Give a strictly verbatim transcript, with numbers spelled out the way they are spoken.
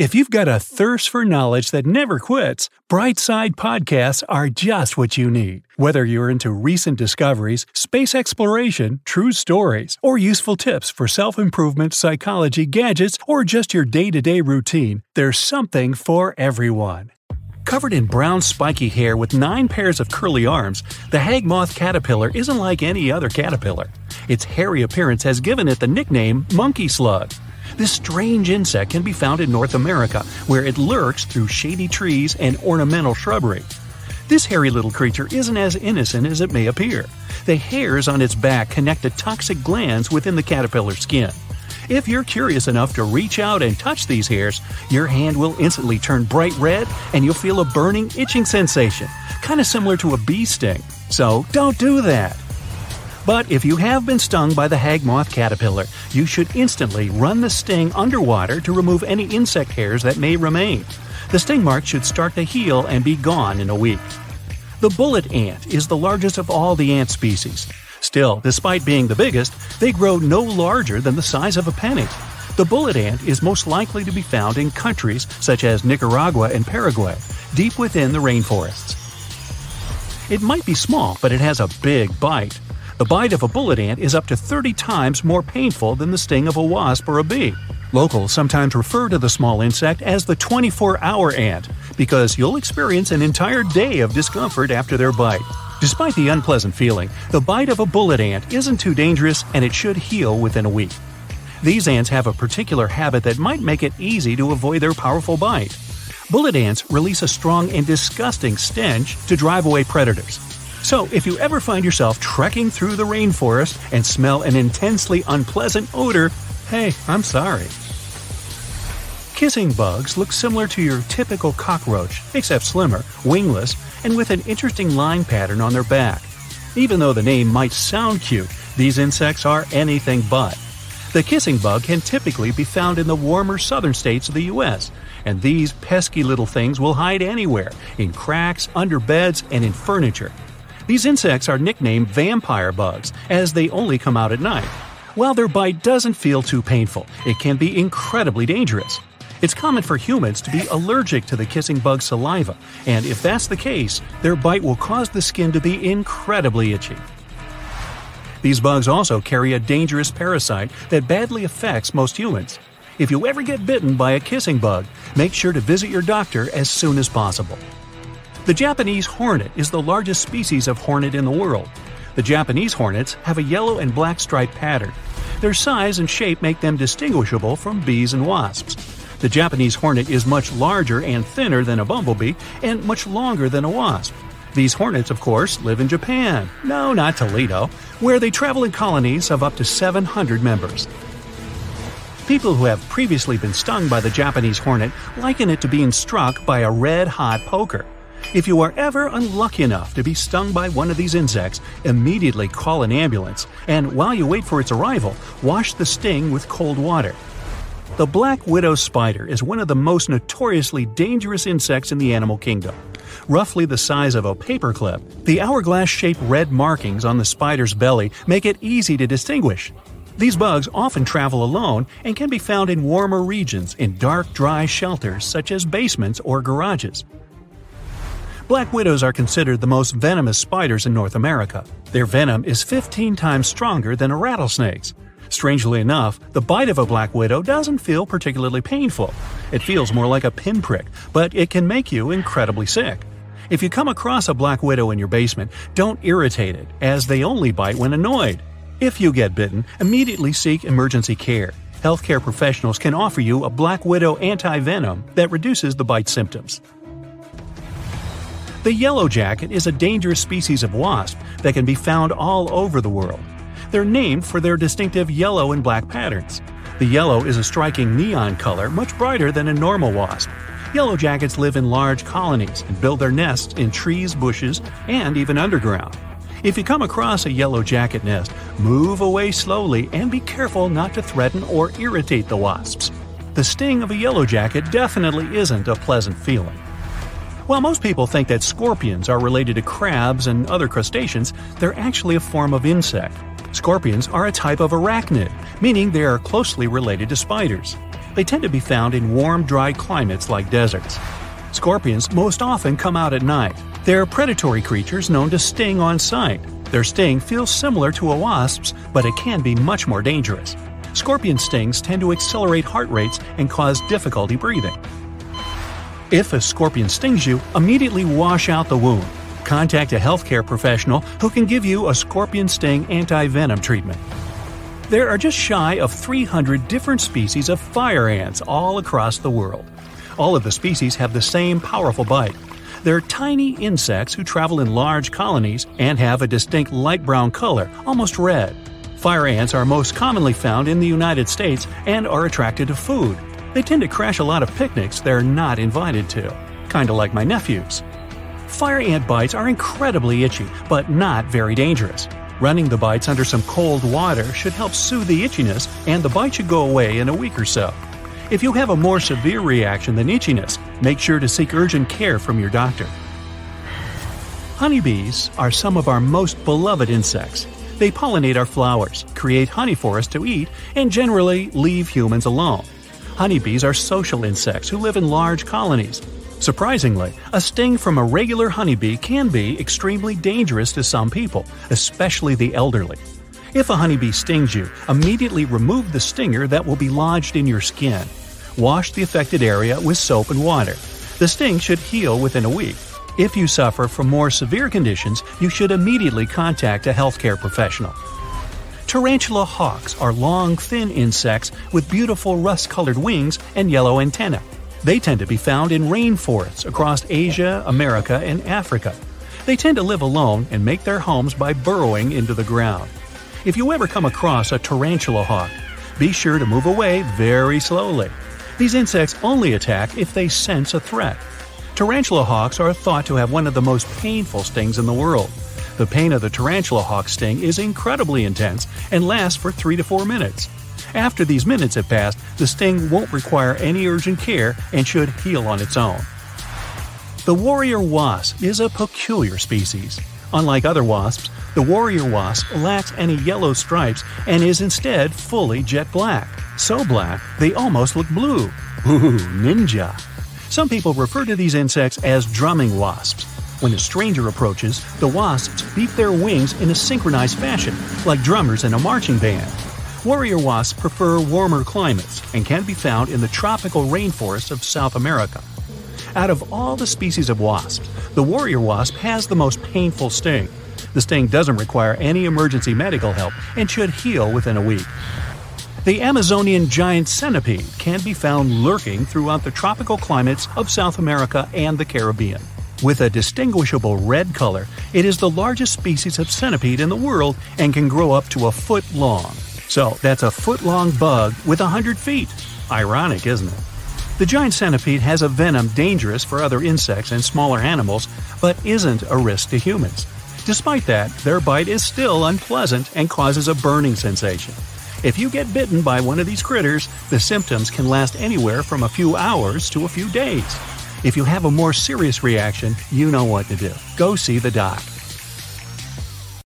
If you've got a thirst for knowledge that never quits, Brightside Podcasts are just what you need. Whether you're into recent discoveries, space exploration, true stories, or useful tips for self-improvement, psychology, gadgets, or just your day-to-day routine, there's something for everyone. Covered in brown spiky hair with nine pairs of curly arms, the hagmoth caterpillar isn't like any other caterpillar. Its hairy appearance has given it the nickname monkey slug. This strange insect can be found in North America, where it lurks through shady trees and ornamental shrubbery. This hairy little creature isn't as innocent as it may appear. The hairs on its back connect to toxic glands within the caterpillar skin. If you're curious enough to reach out and touch these hairs, your hand will instantly turn bright red and you'll feel a burning, itching sensation, kind of similar to a bee sting. So don't do that! But if you have been stung by the hagmoth caterpillar, you should instantly run the sting underwater to remove any insect hairs that may remain. The sting mark should start to heal and be gone in a week. The bullet ant is the largest of all the ant species. Still, despite being the biggest, they grow no larger than the size of a penny. The bullet ant is most likely to be found in countries such as Nicaragua and Paraguay, deep within the rainforests. It might be small, but it has a big bite. The bite of a bullet ant is up to thirty times more painful than the sting of a wasp or a bee. Locals sometimes refer to the small insect as the twenty-four hour ant because you'll experience an entire day of discomfort after their bite. Despite the unpleasant feeling, the bite of a bullet ant isn't too dangerous and it should heal within a week. These ants have a particular habit that might make it easy to avoid their powerful bite. Bullet ants release a strong and disgusting stench to drive away predators. So, if you ever find yourself trekking through the rainforest and smell an intensely unpleasant odor, hey, I'm sorry. Kissing bugs look similar to your typical cockroach, except slimmer, wingless, and with an interesting line pattern on their back. Even though the name might sound cute, these insects are anything but. The kissing bug can typically be found in the warmer southern states of the U S, and these pesky little things will hide anywhere, in cracks, under beds, and in furniture. These insects are nicknamed vampire bugs, as they only come out at night. While their bite doesn't feel too painful, it can be incredibly dangerous. It's common for humans to be allergic to the kissing bug's saliva, and if that's the case, their bite will cause the skin to be incredibly itchy. These bugs also carry a dangerous parasite that badly affects most humans. If you ever get bitten by a kissing bug, make sure to visit your doctor as soon as possible. The Japanese hornet is the largest species of hornet in the world. The Japanese hornets have a yellow and black striped pattern. Their size and shape make them distinguishable from bees and wasps. The Japanese hornet is much larger and thinner than a bumblebee and much longer than a wasp. These hornets, of course, live in Japan, no, not Toledo, where they travel in colonies of up to seven hundred members. People who have previously been stung by the Japanese hornet liken it to being struck by a red-hot poker. If you are ever unlucky enough to be stung by one of these insects, immediately call an ambulance, and while you wait for its arrival, wash the sting with cold water. The black widow spider is one of the most notoriously dangerous insects in the animal kingdom. Roughly the size of a paperclip, the hourglass-shaped red markings on the spider's belly make it easy to distinguish. These bugs often travel alone and can be found in warmer regions in dark, dry shelters such as basements or garages. Black widows are considered the most venomous spiders in North America. Their venom is fifteen times stronger than a rattlesnake's. Strangely enough, the bite of a black widow doesn't feel particularly painful. It feels more like a pinprick, but it can make you incredibly sick. If you come across a black widow in your basement, don't irritate it, as they only bite when annoyed. If you get bitten, immediately seek emergency care. Healthcare professionals can offer you a black widow anti-venom that reduces the bite symptoms. The yellow jacket is a dangerous species of wasp that can be found all over the world. They're named for their distinctive yellow and black patterns. The yellow is a striking neon color, much brighter than a normal wasp. Yellow jackets live in large colonies and build their nests in trees, bushes, and even underground. If you come across a yellow jacket nest, move away slowly and be careful not to threaten or irritate the wasps. The sting of a yellow jacket definitely isn't a pleasant feeling. While most people think that scorpions are related to crabs and other crustaceans, they're actually a form of insect. Scorpions are a type of arachnid, meaning they are closely related to spiders. They tend to be found in warm, dry climates like deserts. Scorpions most often come out at night. They're predatory creatures known to sting on sight. Their sting feels similar to a wasp's, but it can be much more dangerous. Scorpion stings tend to accelerate heart rates and cause difficulty breathing. If a scorpion stings you, immediately wash out the wound. Contact a healthcare professional who can give you a scorpion sting anti-venom treatment. There are just shy of three hundred different species of fire ants all across the world. All of the species have the same powerful bite. They're tiny insects who travel in large colonies and have a distinct light brown color, almost red. Fire ants are most commonly found in the United States and are attracted to food. They tend to crash a lot of picnics they're not invited to, kinda like my nephews. Fire ant bites are incredibly itchy, but not very dangerous. Running the bites under some cold water should help soothe the itchiness, and the bite should go away in a week or so. If you have a more severe reaction than itchiness, make sure to seek urgent care from your doctor. Honeybees are some of our most beloved insects. They pollinate our flowers, create honey for us to eat, and generally leave humans alone. Honeybees are social insects who live in large colonies. Surprisingly, a sting from a regular honeybee can be extremely dangerous to some people, especially the elderly. If a honeybee stings you, immediately remove the stinger that will be lodged in your skin. Wash the affected area with soap and water. The sting should heal within a week. If you suffer from more severe conditions, you should immediately contact a healthcare professional. Tarantula hawks are long, thin insects with beautiful rust-colored wings and yellow antennae. They tend to be found in rainforests across Asia, America, and Africa. They tend to live alone and make their homes by burrowing into the ground. If you ever come across a tarantula hawk, be sure to move away very slowly. These insects only attack if they sense a threat. Tarantula hawks are thought to have one of the most painful stings in the world. The pain of the tarantula hawk sting is incredibly intense and lasts for three to four minutes. After these minutes have passed, the sting won't require any urgent care and should heal on its own. The warrior wasp is a peculiar species. Unlike other wasps, the warrior wasp lacks any yellow stripes and is instead fully jet black. So black, they almost look blue. Ooh, ninja! Some people refer to these insects as drumming wasps. When a stranger approaches, the wasps beat their wings in a synchronized fashion, like drummers in a marching band. Warrior wasps prefer warmer climates and can be found in the tropical rainforests of South America. Out of all the species of wasps, the warrior wasp has the most painful sting. The sting doesn't require any emergency medical help and should heal within a week. The Amazonian giant centipede can be found lurking throughout the tropical climates of South America and the Caribbean. With a distinguishable red color, it is the largest species of centipede in the world and can grow up to a foot long. So that's a foot-long bug with one hundred feet. Ironic, isn't it? The giant centipede has a venom dangerous for other insects and smaller animals, but isn't a risk to humans. Despite that, their bite is still unpleasant and causes a burning sensation. If you get bitten by one of these critters, the symptoms can last anywhere from a few hours to a few days. If you have a more serious reaction, you know what to do. Go see the doc.